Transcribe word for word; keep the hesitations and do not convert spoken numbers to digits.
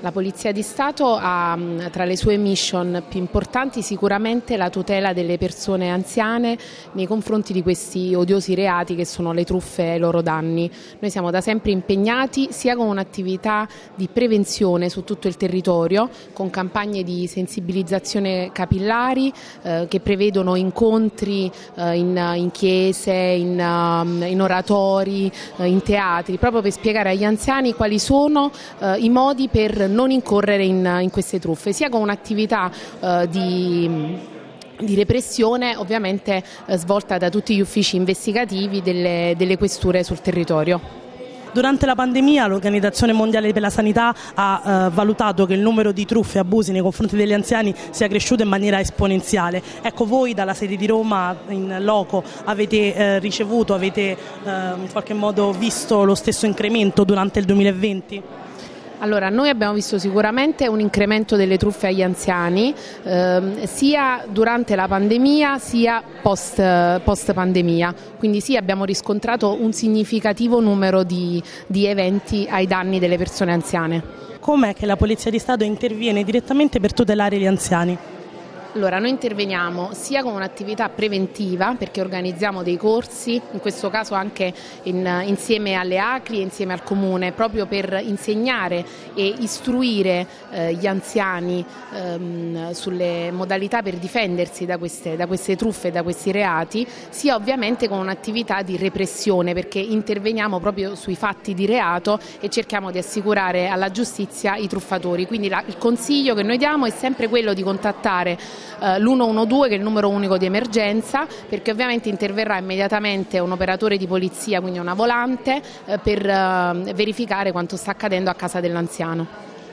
La Polizia di Stato ha tra le sue mission più importanti sicuramente la tutela delle persone anziane nei confronti di questi odiosi reati che sono le truffe ai loro danni. Noi siamo da sempre impegnati sia con un'attività di prevenzione su tutto il territorio, con campagne di sensibilizzazione capillari eh, che prevedono incontri eh, in, in chiese, in, uh, in oratori, eh, in teatri, proprio per spiegare agli anziani quali sono eh, i modi per non incorrere in, in queste truffe, sia con un'attività eh, di, di repressione ovviamente eh, svolta da tutti gli uffici investigativi delle, delle questure sul territorio. Durante la pandemia l'Organizzazione Mondiale per la Sanità ha eh, valutato che il numero di truffe e abusi nei confronti degli anziani sia cresciuto in maniera esponenziale. Ecco, voi dalla sede di Roma in loco avete eh, ricevuto, avete eh, in qualche modo visto lo stesso incremento durante il duemilaventi? Allora, noi abbiamo visto sicuramente un incremento delle truffe agli anziani, ehm, sia durante la pandemia sia post, post pandemia, quindi sì, abbiamo riscontrato un significativo numero di, di eventi ai danni delle persone anziane. Com'è che la Polizia di Stato interviene direttamente per tutelare gli anziani? Allora, noi interveniamo sia con un'attività preventiva, perché organizziamo dei corsi, in questo caso anche in, insieme alle A C L I e insieme al Comune, proprio per insegnare e istruire eh, gli anziani ehm, sulle modalità per difendersi da queste, da queste truffe e da questi reati, sia ovviamente con un'attività di repressione, perché interveniamo proprio sui fatti di reato e cerchiamo di assicurare alla giustizia i truffatori. Quindi la, il consiglio che noi diamo è sempre quello di contattare l'uno uno due, che è il numero unico di emergenza, perché ovviamente interverrà immediatamente un operatore di polizia, quindi una volante, per verificare quanto sta accadendo a casa dell'anziano.